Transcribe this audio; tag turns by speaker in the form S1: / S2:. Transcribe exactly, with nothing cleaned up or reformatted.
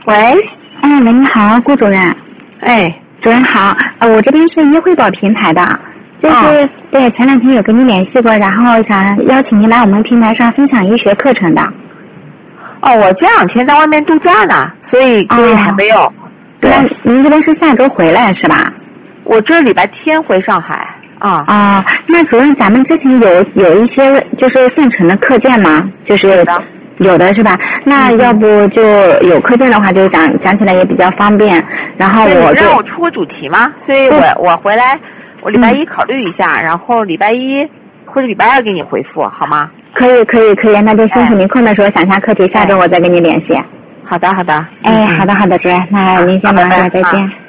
S1: 喂，
S2: 哎，喂，你好，顾主任。
S1: 哎，
S2: 主任好，呃，我这边是医惠宝平台的，就是、哦、对前两天有跟你联系过，然后想邀请您来我们平台上分享医学课程的。
S1: 哦，我这两天在外面度假呢，所以所以还没有。哦、
S2: 对，您这边是下周回来是吧？
S1: 我这礼拜天回上海。啊
S2: 啊、哦，那主任，咱们之前有有一些就是现成的课件吗？就是
S1: 有的。
S2: 有的是吧？那要不就有课件的话，就讲讲起来也比较方便。然后我就
S1: 让我出个主题嘛，所以我我回来，我礼拜一考虑一下，嗯、然后礼拜一或者礼拜二给你回复，好吗？
S2: 可以可以可以，那就辛苦您空的时候想一下课题，下周我再跟你联系。
S1: 好的好的。
S2: 哎，好的好的，主任，那您先忙着，再见。